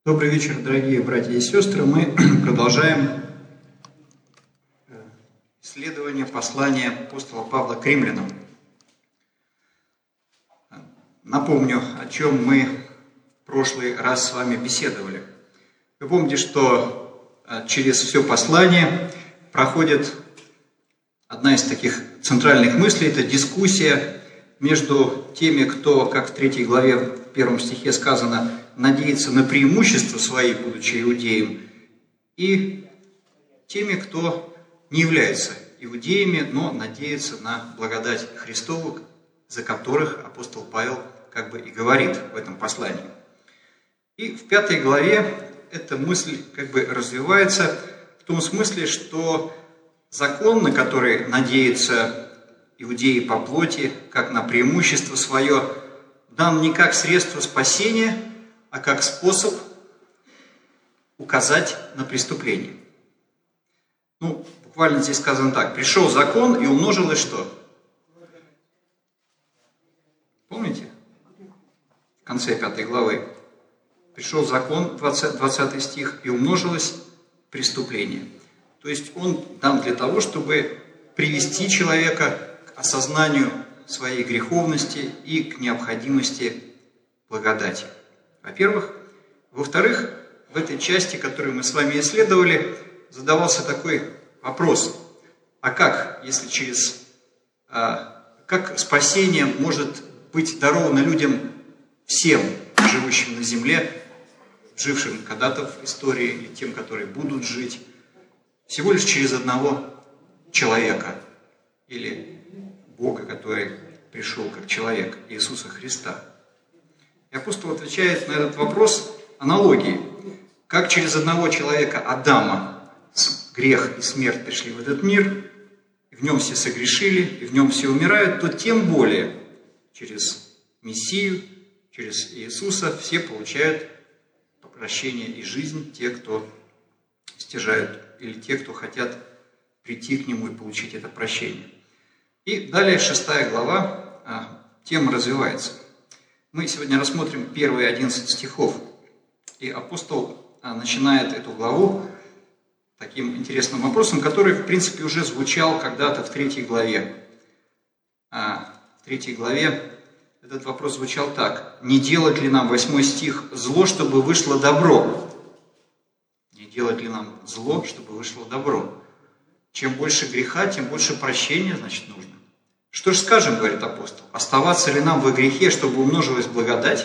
Добрый вечер, дорогие братья и сестры. Мы продолжаем исследование послания апостола Павла к римлянам. Напомню, о чем мы в прошлый раз с вами беседовали. Вы помните, что через все послание проходит одна из таких центральных мыслей – это дискуссия между теми, кто, как в 3 главе, в 1 стихе сказано, надеется на преимущества свои, будучи иудеем, и теми, кто не является иудеями, но надеется на благодать Христову, за которых апостол Павел как бы и говорит в этом послании. И в 5 главе эта мысль как бы развивается в том смысле, что закон, на который надеются иудеи по плоти, как на преимущество свое, дан не как средство спасения, а как способ указать на преступление. Буквально здесь сказано так. Пришел закон и умножилось что? Помните? В конце 5 главы. Пришел закон, 20 стих, и умножилось преступление. То есть он дан для того, чтобы привести человека к осознанию своей греховности и к необходимости благодати. Во-первых. Во-вторых, в этой части, которую мы с вами исследовали, задавался такой вопрос. А как, если как спасение может быть даровано людям всем, живущим на земле, жившим когда-то в истории, и тем, которые будут жить, всего лишь через одного человека, или Бога, который пришел как человек, Иисуса Христа? И апостол отвечает на этот вопрос аналогией. Как через одного человека, Адама, грех и смерть пришли в этот мир, и в нем все согрешили, и в нем все умирают, то тем более через Мессию, через Иисуса все получают прощение и жизнь, те, кто стяжают, или те, кто хотят прийти к Нему и получить это прощение. И далее 6 глава, тема развивается. Мы сегодня рассмотрим первые 11 стихов. И апостол начинает эту главу таким интересным вопросом, который, в принципе, уже звучал когда-то в 3 главе. В 3 главе этот вопрос звучал так. «Не делать ли нам, 8 стих, зло, чтобы вышло добро?» Не делать ли нам зло, чтобы вышло добро? Чем больше греха, тем больше прощения, значит, нужно. Что ж скажем, говорит апостол, оставаться ли нам во грехе, чтобы умножилась благодать?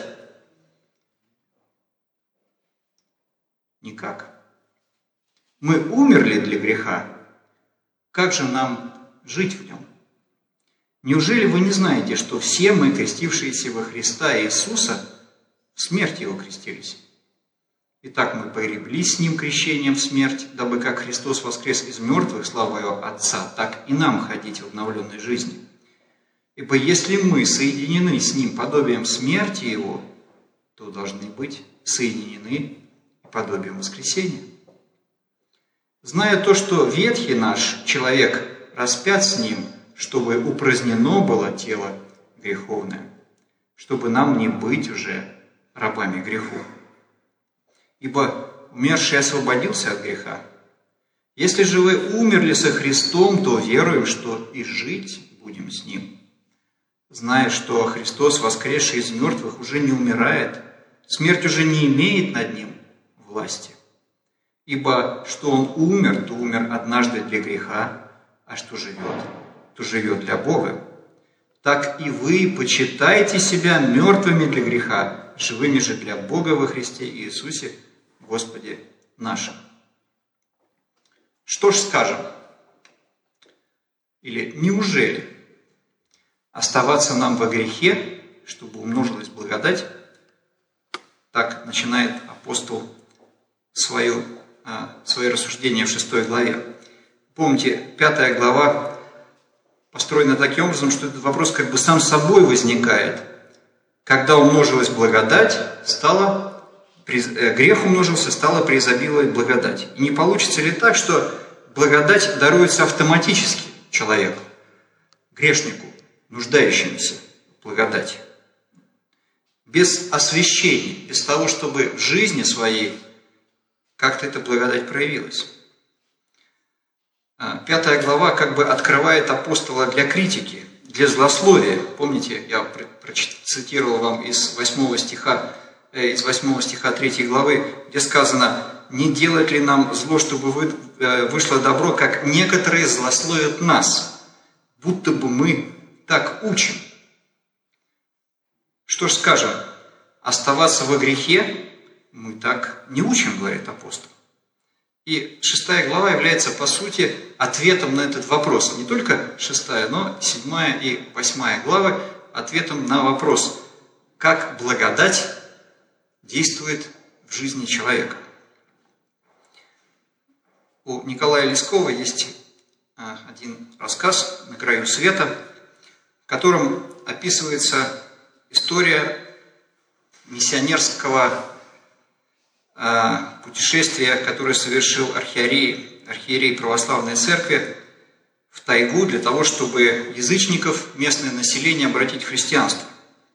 Никак. Мы умерли для греха. Как же нам жить в нем? Неужели вы не знаете, что все мы, крестившиеся во Христа Иисуса, в смерть Его крестились? Итак, мы погреблись с Ним крещением в смерть, дабы как Христос воскрес из мертвых славою Отца, так и нам ходить в обновленной жизни. Ибо если мы соединены с Ним подобием смерти Его, то должны быть соединены и подобием воскресения. Зная то, что ветхий наш человек распят с Ним, чтобы упразднено было тело греховное, чтобы нам не быть уже рабами греху. Ибо умерший освободился от греха. Если же вы умерли со Христом, то веруем, что и жить будем с Ним. Зная, что Христос, воскресший из мертвых, уже не умирает, смерть уже не имеет над Ним власти. Ибо что Он умер, то умер однажды для греха, а что живет, то живет для Бога. Так и вы почитайте себя мертвыми для греха, живыми же для Бога во Христе Иисусе, Господе нашим. Что ж скажем? Или неужели оставаться нам во грехе, чтобы умножилась благодать? Так начинает апостол свои рассуждения в 6 главе. Помните, 5 глава построена таким образом, что этот вопрос как бы сам собой возникает. Когда умножилась благодать, грех умножился, стало преизобиловать благодать. И не получится ли так, что благодать даруется автоматически человеку, грешнику, нуждающемуся в благодати? без освящения, без того, чтобы в жизни своей как-то эта благодать проявилась. 5 глава как бы открывает апостола для критики, для злословия. Помните, я процитировал вам из 8 стиха 3 главы, где сказано: «Не делать ли нам зло, чтобы вышло добро, как некоторые злословят нас, будто бы мы так учим». Что ж скажем, оставаться во грехе мы так не учим, говорит апостол. И 6 глава является, по сути, ответом на этот вопрос. Не только 6, но 7 и 8 главы ответом на вопрос, как благодать действует в жизни человека. У Николая Лескова есть один рассказ «На краю света», в котором описывается история миссионерского путешествия, которое совершил архиерей православной церкви в тайгу для того, чтобы язычников, местное население обратить в христианство.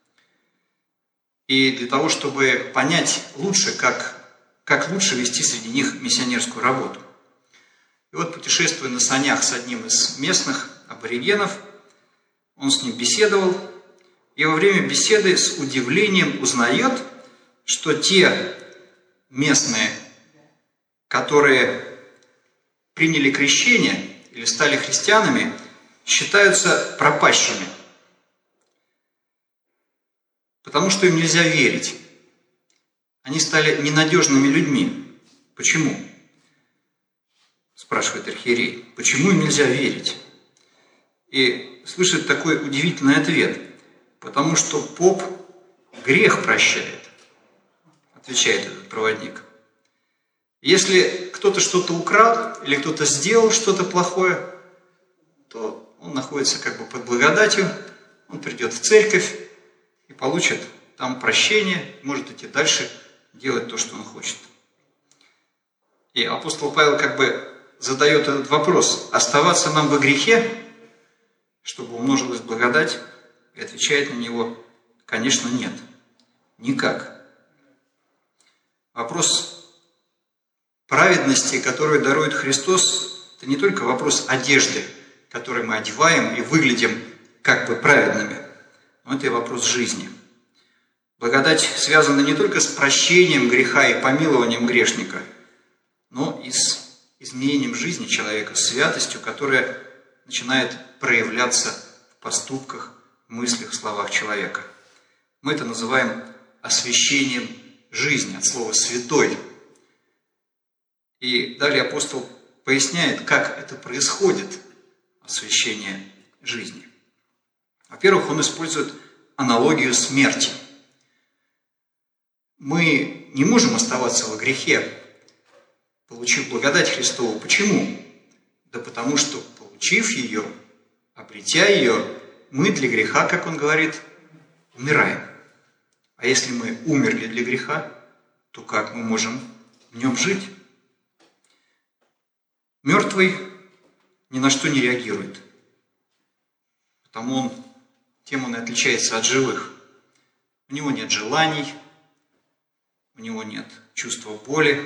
И для того, чтобы понять лучше, как лучше вести среди них миссионерскую работу. И вот, путешествуя на санях с одним из местных аборигенов, он с ним беседовал, и во время беседы с удивлением узнает, что те местные, которые приняли крещение или стали христианами, считаются пропащими, потому что им нельзя верить. Они стали ненадежными людьми. Почему? Спрашивает архиерей. Почему им нельзя верить? И слышит такой удивительный ответ. Потому что поп грех прощает, отвечает этот проводник. Если кто-то что-то украл или кто-то сделал что-то плохое, то он находится как бы под благодатью, он придет в церковь и получит там прощение, может идти дальше, делать то, что он хочет. И апостол Павел как бы задает этот вопрос: оставаться нам во грехе, чтобы умножилась благодать? И отвечает на него: конечно, нет, никак. Вопрос праведности, которую дарует Христос, это не только вопрос одежды, которой мы одеваем и выглядим как бы праведными, но это и вопрос жизни. Благодать связана не только с прощением греха и помилованием грешника, но и с изменением жизни человека, с святостью, которая начинает проявляться в поступках, мыслях, словах человека. Мы это называем освящением жизни, от слова «святой». И далее апостол поясняет, как это происходит, освящение жизни. Во-первых, он использует аналогию смерти. Мы не можем оставаться во грехе, получив благодать Христову. Почему? Да потому что, получив ее, обретя ее, мы для греха, как он говорит, умираем. А если мы умерли для греха, то как мы можем в нем жить? Мертвый ни на что не реагирует. Потому тем он и отличается от живых. У него нет желаний, у него нет чувства боли.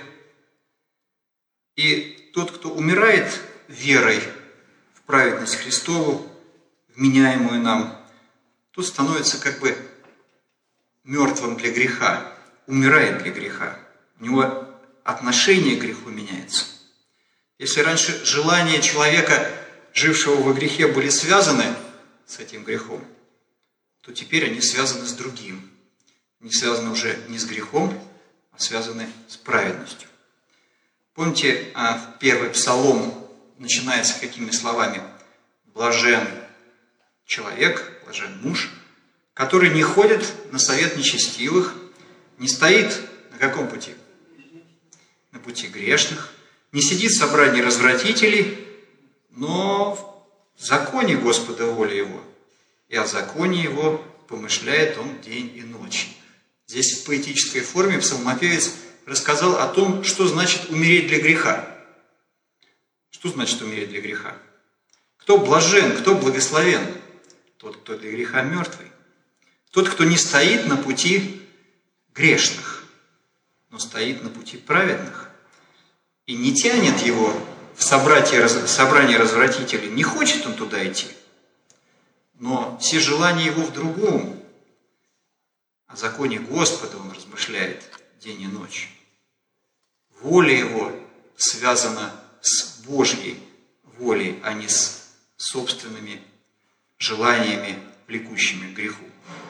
И тот, кто умирает верой в праведность Христову, вменяемую нам, тот становится как бы мертвым для греха, умирает для греха. У него отношение к греху меняется. Если раньше желания человека, жившего во грехе, были связаны с этим грехом, то теперь они связаны с другим. Они связаны уже не с грехом, а связаны с праведностью. Помните, первый псалом начинается какими словами? «Блажен человек, блажен муж, который не ходит на совет нечестивых, не стоит на каком пути? На пути грешных, не сидит в собрании развратителей, но в законе Господа воля его, и о законе его помышляет он день и ночь». Здесь в поэтической форме псалмопевец рассказал о том, что значит умереть для греха. Что значит умереть для греха? Кто блажен, кто благословен? Тот, кто для греха мертвый. Тот, кто не стоит на пути грешных, но стоит на пути праведных и не тянет его в собрание развратителей, не хочет он туда идти, но все желания его в другом. О законе Господа он размышляет день и ночь. Воля его связана с Божьей волей, а не с собственными желаниями, влекущими к греху.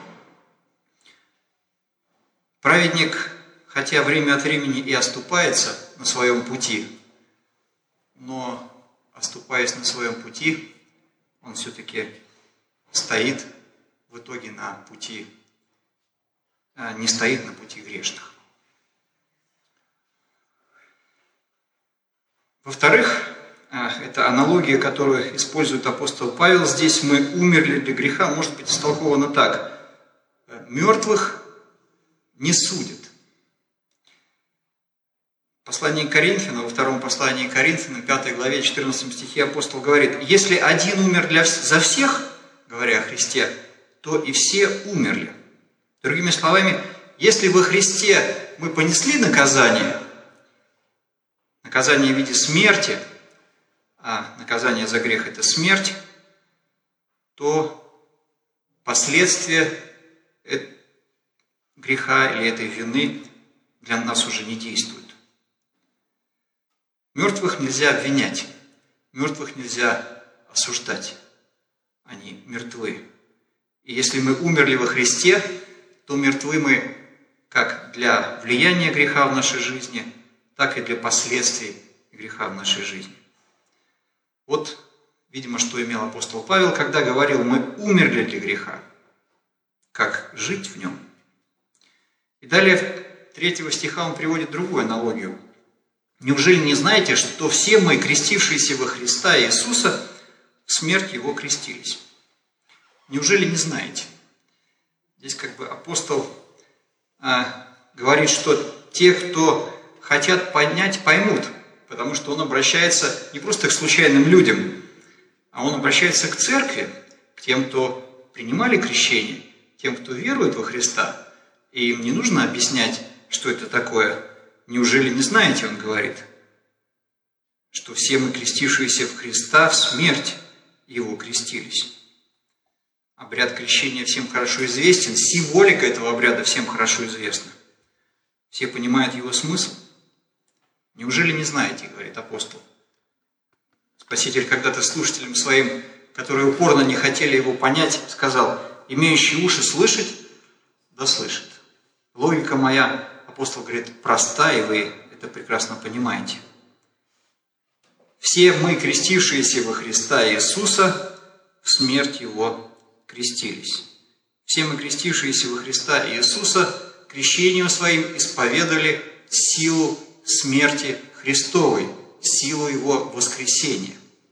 Праведник, хотя время от времени и оступается на своем пути, но, оступаясь на своем пути, он все-таки стоит в итоге на пути, не стоит на пути грешных. Во-вторых, это аналогия, которую использует апостол Павел. Здесь мы умерли для греха, может быть истолковано так. Мертвых не судят. В послании к Коринфянам, во втором послании к Коринфянам, 5 главе, 14 стихе апостол говорит: если один умер за всех, говоря о Христе, то и все умерли. Другими словами, если во Христе мы понесли наказание в виде смерти, а наказание за грех – это смерть, то последствия греха или этой вины для нас уже не действуют. Мертвых нельзя обвинять, мертвых нельзя осуждать, они мертвы. И если мы умерли во Христе, то мертвы мы как для влияния греха в нашей жизни, так и для последствий греха в нашей жизни. Вот, видимо, что имел апостол Павел, когда говорил: мы умерли для греха. Как жить в нем? И далее, 3 стиха он приводит другую аналогию. Неужели не знаете, что все мы, крестившиеся во Христа Иисуса, в смерть Его крестились? Неужели не знаете? Здесь как бы апостол говорит, что те, кто хотят понять, поймут, потому что он обращается не просто к случайным людям, а он обращается к церкви, к тем, кто принимали крещение, тем, кто верует во Христа. И им не нужно объяснять, что это такое. Неужели не знаете, он говорит, что все мы, крестившиеся в Христа, в смерть Его крестились. Обряд крещения всем хорошо известен, символика этого обряда всем хорошо известна. Все понимают его смысл. Неужели не знаете, говорит апостол. Спаситель когда-то слушателям своим, которые упорно не хотели его понять, сказал: имеющий уши слышать, да слышит. Логика моя, апостол говорит, проста, и вы это прекрасно понимаете. Все мы, крестившиеся во Христа Иисуса, в смерть Его крестились. Все мы, крестившиеся во Христа Иисуса, крещением своим исповедали силу смерти Христовой, силу Его воскресения.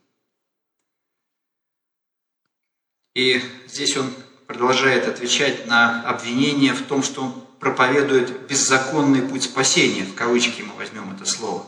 И здесь он продолжает отвечать на обвинение в том, что он проповедует беззаконный путь спасения, в кавычки мы возьмем это слово.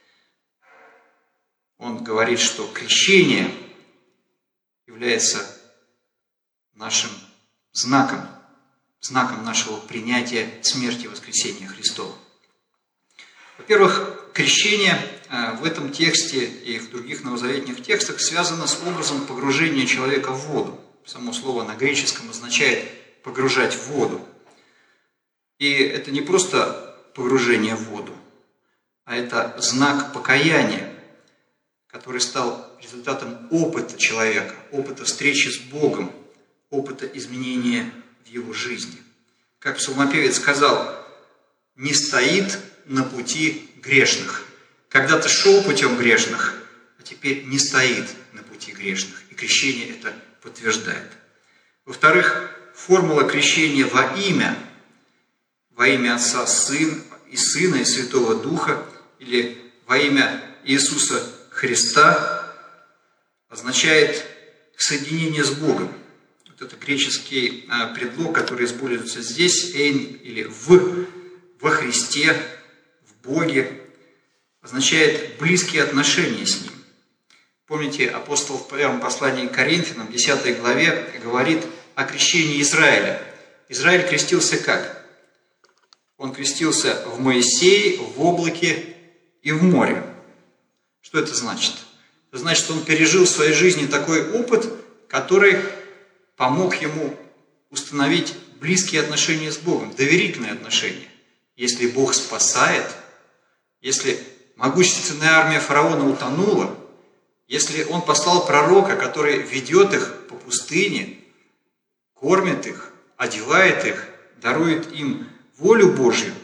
Он говорит, что крещение является нашим знаком нашего принятия смерти и воскресения Христова. Во-первых, крещение в этом тексте и в других новозаветных текстах связано с образом погружения человека в воду. Само слово на греческом означает «погружать в воду». И это не просто погружение в воду, а это знак покаяния, который стал результатом опыта человека, опыта встречи с Богом, опыта изменения в его жизни. Как псалмопевец сказал: «Не стоит на пути грешных». Когда-то шел путем грешных, а теперь не стоит на пути грешных. И крещение это подтверждает. Во-вторых, формула крещения во имя Отца, Сына и Святого Духа, или во имя Иисуса Христа, означает соединение с Богом. Вот это греческий предлог, который используется здесь, «эйн» или во Христе, в Боге, означает близкие отношения с Ним. Помните, апостол в первом послании к Коринфянам, 10 главе, говорит о крещении Израиля. Израиль крестился как? Он крестился в Моисее, в облаке и в море. Что это значит? Это значит, что он пережил в своей жизни такой опыт, который помог ему установить близкие отношения с Богом, доверительные отношения. Если Бог спасает, если могущественная армия фараона утонула, если он послал пророка, который ведет их по пустыне, кормит их, одевает их, дарует им волю Божью,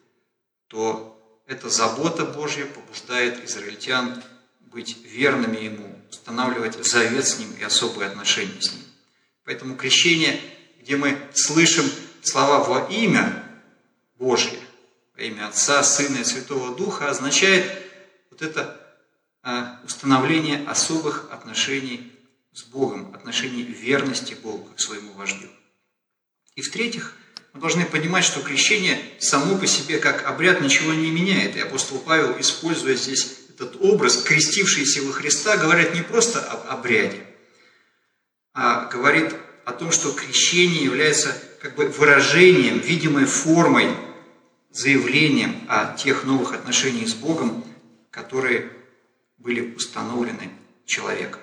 то эта забота Божья побуждает израильтян быть верными Ему, устанавливать завет с Ним и особые отношения с Ним. Поэтому крещение, где мы слышим слова во имя Божье, во имя Отца, Сына и Святого Духа, означает вот это установление особых отношений с Богом, отношений верности Богу как своему вождю. И в-третьих, мы должны понимать, что крещение само по себе как обряд ничего не меняет. И апостол Павел, используя здесь этот образ, крестившийся во Христа, говорит не просто об обряде, а говорит о том, что крещение является как бы выражением, видимой формой, заявлением о тех новых отношениях с Богом, которые были установлены человеком.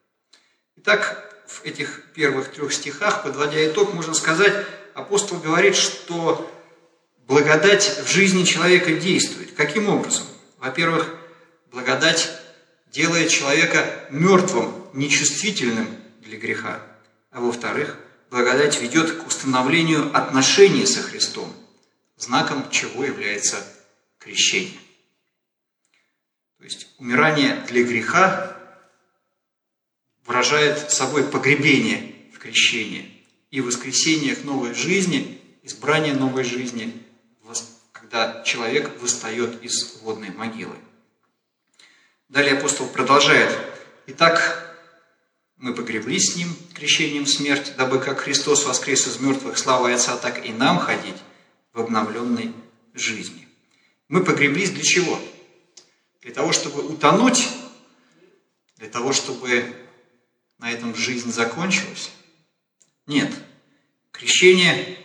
Итак, в этих первых 3 стихах, подводя итог, можно сказать, апостол говорит, что благодать в жизни человека действует. Каким образом? Во-первых, благодать делает человека мертвым, нечувствительным для греха. А во-вторых, благодать ведет к установлению отношений со Христом, знаком чего является крещение. То есть умирание для греха выражает собой погребение в крещении и воскресение к новой жизни, избрание новой жизни, когда человек восстает из водной могилы. Далее апостол продолжает. Итак, мы погреблись с Ним крещением в смерть, дабы как Христос воскрес из мертвых славой Отца, так и нам ходить в обновленной жизни. Мы погреблись для чего? Для того, чтобы утонуть? Для того, чтобы на этом жизнь закончилась? Нет. Крещение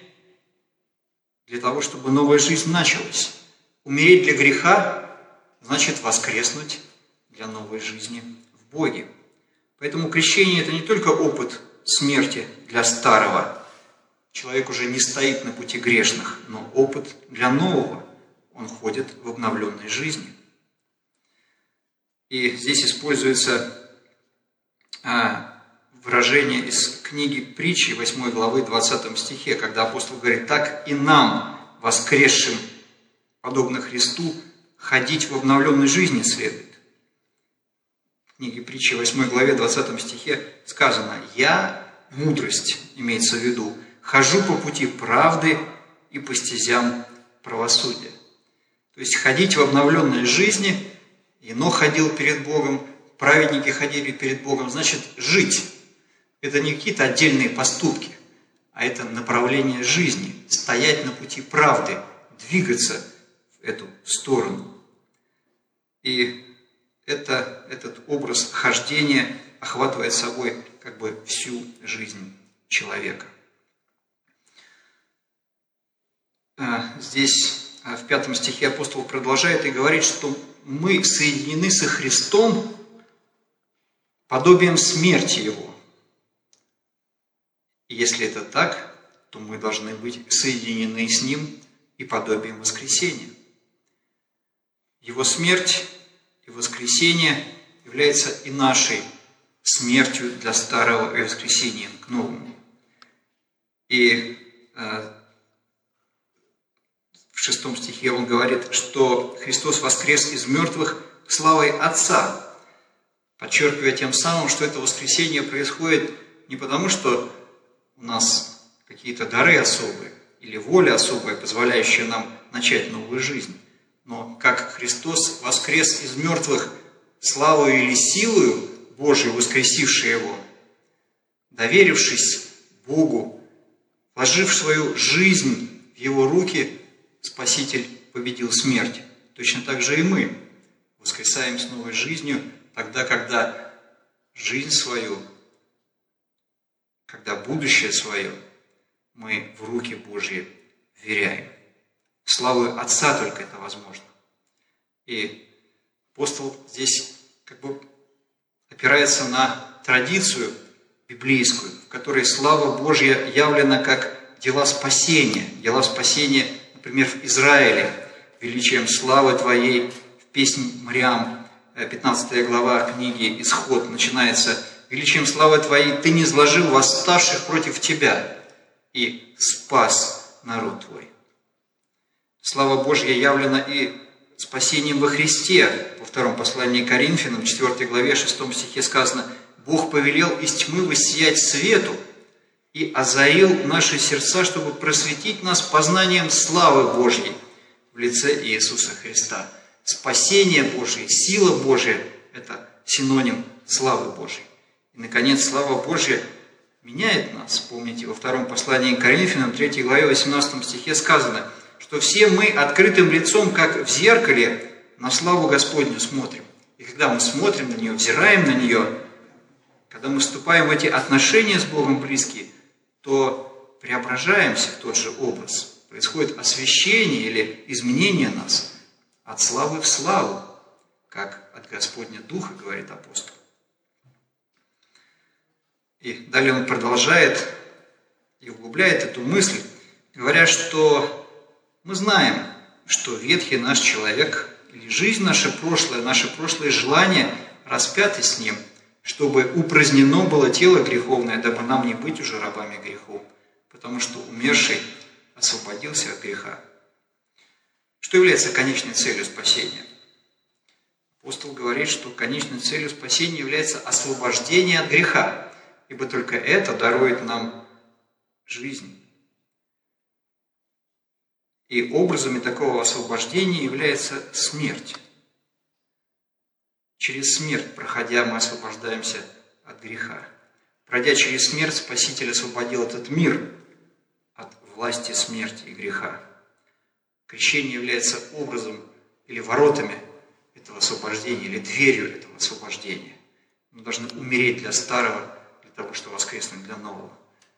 для того, чтобы новая жизнь началась. Умереть для греха значит воскреснуть для новой жизни в Боге. Поэтому крещение – это не только опыт смерти для старого. Человек уже не стоит на пути грешных, но опыт для нового. Он ходит в обновленной жизни. И здесь используется выражение из книги Притчи, 8 главы, 20 стихе, когда апостол говорит: «Так и нам, воскресшим, подобно Христу, ходить в обновленной жизни следует». В книге Притчи, 8 главе, 20 стихе сказано: «Я, мудрость, имеется в виду, хожу по пути правды и по стезям правосудия». То есть ходить в обновленной жизни, Енох ходил перед Богом, праведники ходили перед Богом, значит жить. Это не какие-то отдельные поступки, а это направление жизни, стоять на пути правды, двигаться в эту сторону. И этот образ хождения охватывает собой как бы всю жизнь человека. Здесь в 5 стихе апостол продолжает и говорит, что мы соединены со Христом подобием смерти Его. И если это так, то мы должны быть соединены с Ним и подобием воскресения. Его смерть и воскресение является и нашей смертью для старого и воскресением к новому. И в 6 стихе он говорит, что Христос воскрес из мертвых славой Отца, подчеркивая тем самым, что это воскресение происходит не потому, что у нас какие-то дары особые или воля особая, позволяющая нам начать новую жизнь, но как Христос воскрес из мертвых славою или силою Божию, воскресившей Его, доверившись Богу, вложив свою жизнь в Его руки, Спаситель победил смерть. Точно так же и мы воскресаем с новой жизнью тогда, когда жизнь свою, когда будущее свое мы в руки Божьи вверяем. Славою Отца только это возможно. И апостол здесь опирается на традицию библейскую, в которой слава Божья явлена как дела спасения. Дела спасения, например, в Израиле. Величием славы Твоей в песне Мариам, 15 глава книги «Исход» начинается: «Величием славы Твоей Ты низложил восставших против Тебя и спас народ Твой». Слава Божья явлена и спасением во Христе. Во втором послании к Коринфянам, 4 главе, 6 стихе сказано: «Бог повелел из тьмы воссиять свету и озарил наши сердца, чтобы просветить нас познанием славы Божьей в лице Иисуса Христа». Спасение Божие, сила Божия – это синоним славы Божьей. И, наконец, слава Божья меняет нас. Помните, во втором послании к Коринфянам, 3 главе, 18 стихе сказано, что все мы открытым лицом, как в зеркале, на славу Господню смотрим. И когда мы смотрим на нее, взираем на нее, когда мы вступаем в эти отношения с Богом близкие, то преображаемся в тот же образ. Происходит освящение или изменение нас от славы в славу, как от Господня Духа, говорит апостол. И далее он продолжает и углубляет эту мысль, говоря, что мы знаем, что ветхий наш человек или жизнь наша прошлое, наши прошлые желания распяты с ним, чтобы упразднено было тело греховное, дабы нам не быть уже рабами греху, потому что умерший освободился от греха. Что является конечной целью спасения? Апостол говорит, что конечной целью спасения является освобождение от греха, ибо только это дарует нам жизнь. И образами такого освобождения является смерть. Через смерть, проходя, мы освобождаемся от греха. Пройдя через смерть, Спаситель освободил этот мир от власти смерти и греха. Крещение является образом или воротами этого освобождения, или дверью этого освобождения. Мы должны умереть для старого, для того, чтобы воскреснуть для нового.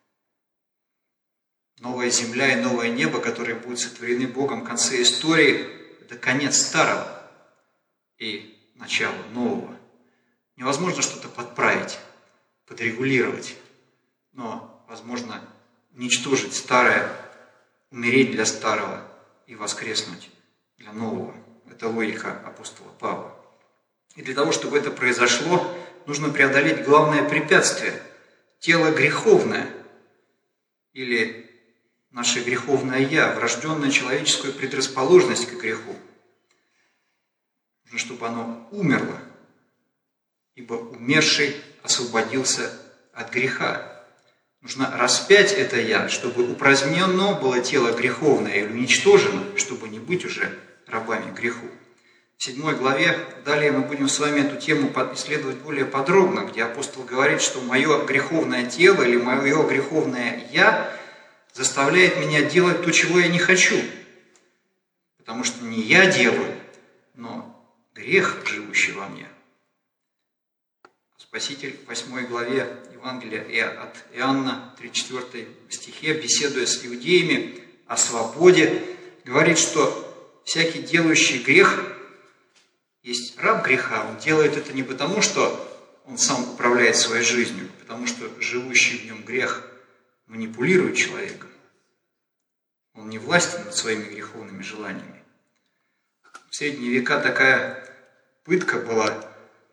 Новая земля и новое небо, которые будут сотворены Богом в конце истории, это конец старого и начало нового. Невозможно что-то подправить, подрегулировать, но возможно уничтожить старое, умереть для старого и воскреснуть для нового. Это логика апостола Павла. И для того, чтобы это произошло, нужно преодолеть главное препятствие – тело греховное, или наше греховное «я», врожденная человеческую предрасположенность к греху. Нужно, чтобы оно умерло, ибо умерший освободился от греха. Нужно распять это «я», чтобы упразднено было тело греховное или уничтожено, чтобы не быть уже рабами греху. В 7 главе, далее мы будем с вами эту тему исследовать более подробно, где апостол говорит, что мое греховное тело или мое греховное «я» заставляет меня делать то, чего я не хочу. Потому что не я делаю, но грех, живущий во мне. Spаситель в 8 главе Евангелия от Иоанна, 34 стихе, беседуя с иудеями о свободе, говорит, что всякий делающий грех есть раб греха. Он делает это не потому, что он сам управляет своей жизнью, а потому что живущий в нем грех манипулирует человеком. Он не властен над своими греховными желаниями. В средние века такая пытка была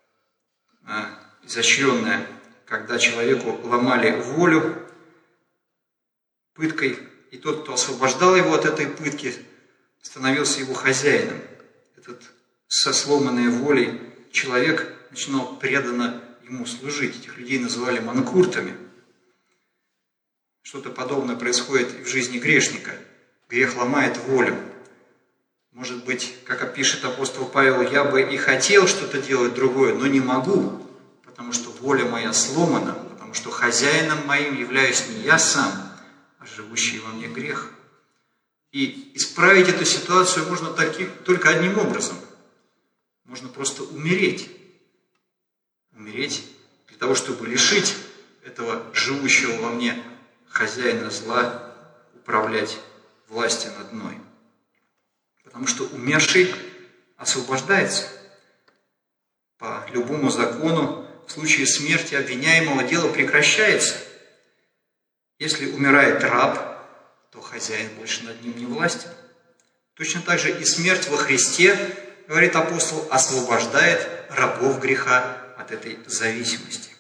изощренная, когда человеку ломали волю пыткой, и тот, кто освобождал его от этой пытки, становился его хозяином. Этот со сломанной волей человек начинал преданно ему служить. Этих людей называли манкуртами. Что-то подобное происходит и в жизни грешника. Грех ломает волю. Может быть, как пишет апостол Павел, я бы и хотел что-то делать другое, но не могу, потому что воля моя сломана, потому что хозяином моим являюсь не я сам, а живущий во мне грех. И исправить эту ситуацию можно только одним образом. Можно просто умереть. Умереть для того, чтобы лишить этого живущего во мне хозяина зла управлять властью над мной. Потому что умерший освобождается. По любому закону в случае смерти обвиняемого дело прекращается. Если умирает раб, то хозяин больше над ним не властен. Точно так же и смерть во Христе, говорит апостол, освобождает рабов греха от этой зависимости.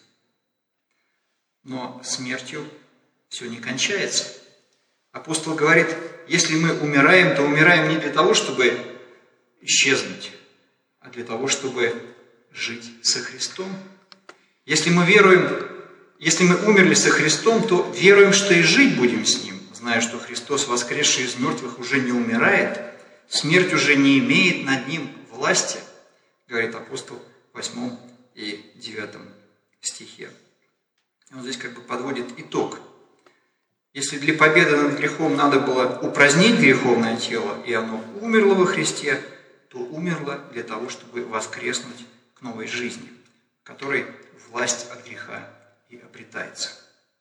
Но смертью все не кончается. Апостол говорит, если мы умираем, то умираем не для того, чтобы исчезнуть, а для того, чтобы жить со Христом. Если мы умерли со Христом, то веруем, что и жить будем с Ним, зная, что Христос, воскресший из мертвых, уже не умирает, смерть уже не имеет над Ним власти, говорит апостол в 8 и 9 стихе. И он здесь как бы подводит итог. Если для победы над грехом надо было упразднить греховное тело, и оно умерло во Христе, то умерло для того, чтобы воскреснуть к новой жизни, в которой власть от греха и обретается.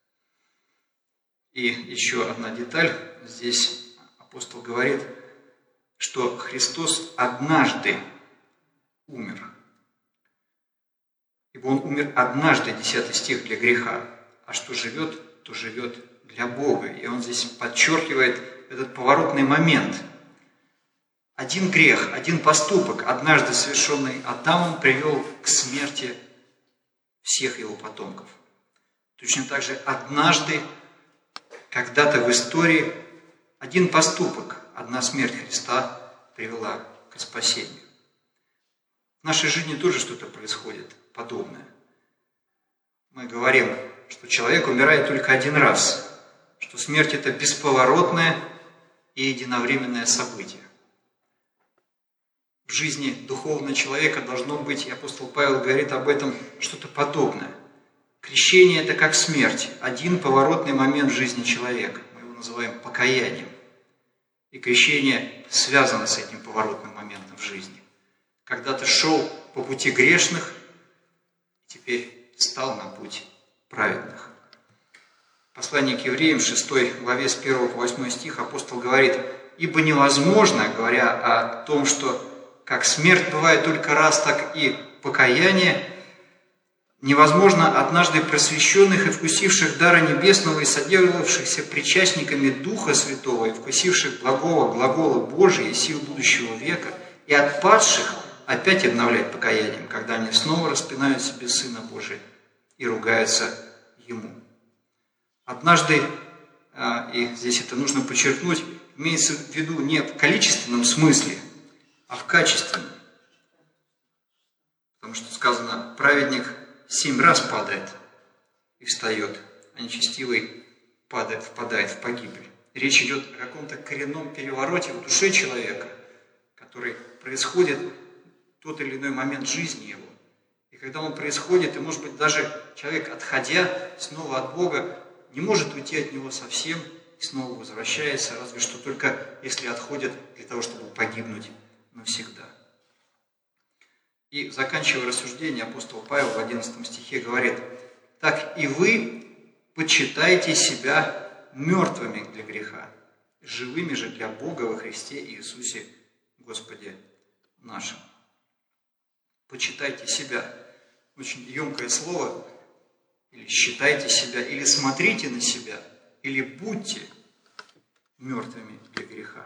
И еще одна деталь. Здесь апостол говорит, что Христос однажды умер. Ибо Он умер однажды, 10 стих, для греха. А что живет, то живет для Бога. И он здесь подчеркивает этот поворотный момент. Один грех, один поступок, однажды совершенный Адамом, привел к смерти всех его потомков. Точно так же однажды, когда-то в истории, один поступок, одна смерть Христа привела к спасению. В нашей жизни тоже что-то происходит подобное. Мы говорим, что человек умирает только один раз, что смерть – это бесповоротное и единовременное событие. В жизни духовного человека должно быть, и апостол Павел говорит об этом, что-то подобное. Крещение – это как смерть, один поворотный момент в жизни человека. Мы его называем покаянием. И крещение связано с этим поворотным моментом в жизни. Когда ты шел по пути грешных, теперь стал на путь праведных. Послание к евреям, 6 главе, с 1 по 8 стих, апостол говорит, «Ибо невозможно, говоря о том, что как смерть бывает только раз, так и покаяние, невозможно однажды просвещенных и вкусивших дара небесного и соделавшихся причастниками Духа Святого и вкусивших благого глагола Божия и сил будущего века и отпадших опять обновлять покаянием, когда они снова распинают себе Сына Божия и ругаются Ему». Однажды, и здесь это нужно подчеркнуть, имеется в виду не в количественном смысле, а в качественном. Потому что сказано, праведник 7 раз падает и встает, а нечестивый впадает в погибель. Речь идет о каком-то коренном перевороте в душе человека, который происходит в тот или иной момент жизни его. И когда он происходит, и, может быть, даже человек, отходя снова от Бога, не может уйти от Него совсем и снова возвращается, разве что только если отходит для того, чтобы погибнуть навсегда. И, заканчивая рассуждение, апостол Павел в 11 стихе говорит, «Так и вы почитайте себя мертвыми для греха, живыми же для Бога во Христе Иисусе Господе нашим». Почитайте себя. Очень емкое слово. Или считайте себя, или смотрите на себя, или будьте мертвыми для греха.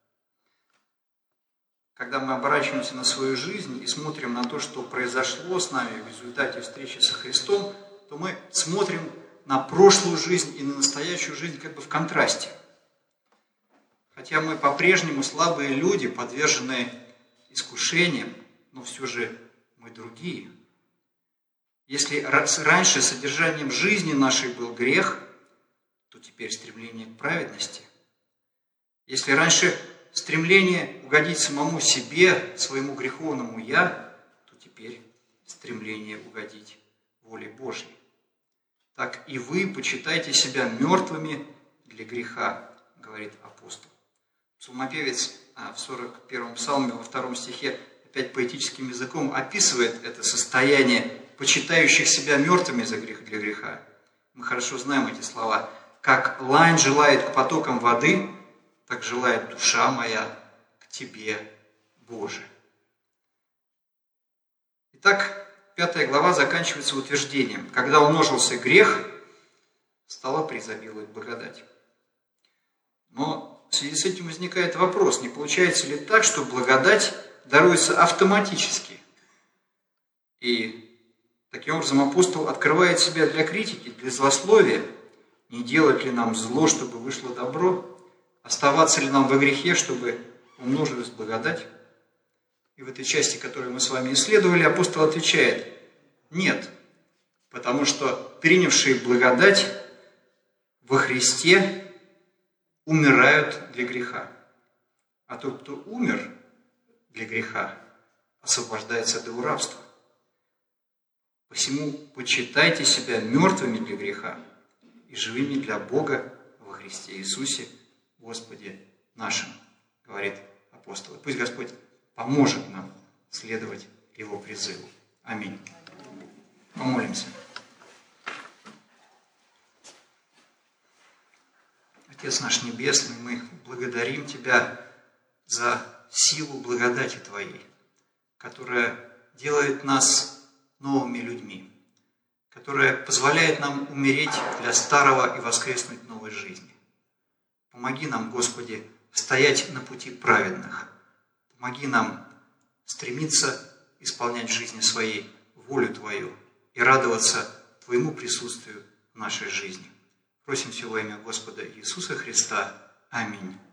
Когда мы оборачиваемся на свою жизнь и смотрим на то, что произошло с нами в результате встречи со Христом, то мы смотрим на прошлую жизнь и на настоящую жизнь как бы в контрасте. Хотя мы по-прежнему слабые люди, подверженные искушениям, но все же мы другие. Если раньше содержанием жизни нашей был грех, то теперь стремление к праведности. Если раньше стремление угодить самому себе, своему греховному «я», то теперь стремление угодить воле Божьей. Так и вы почитайте себя мертвыми для греха, говорит апостол. Псалмопевец в 41-м псалме во 2 стихе опять поэтическим языком описывает это состояние почитающих себя мертвыми для греха. Мы хорошо знаем эти слова. как лань желает к потокам воды, так желает душа моя к Тебе, Боже. Итак, 5 глава заканчивается утверждением: когда умножился грех, стала преизобиловать благодать. Но в связи с этим возникает вопрос: не получается ли так, что благодать даруется автоматически? И таким образом апостол открывает себя для критики, для злословия. Не делать ли нам зло, чтобы вышло добро? Оставаться ли нам во грехе, чтобы умножилась благодать? И в этой части, которую мы с вами исследовали, апостол отвечает: нет, потому что принявшие благодать во Христе умирают для греха. А тот, кто умер для греха, освобождается до рабства. Посему почитайте себя мертвыми для греха и живыми для Бога во Христе Иисусе, Господе нашим, говорит апостол. И пусть Господь поможет нам следовать Его призыву. Аминь. Помолимся. Отец наш Небесный, мы благодарим Тебя за силу благодати Твоей, которая делает нас новыми людьми, которая позволяет нам умереть для старого и воскреснуть в новой жизни. Помоги нам, Господи, стоять на пути праведных. Помоги нам стремиться исполнять в жизни своей волю Твою и радоваться Твоему присутствию в нашей жизни. Просим всего во имя Господа Иисуса Христа. Аминь.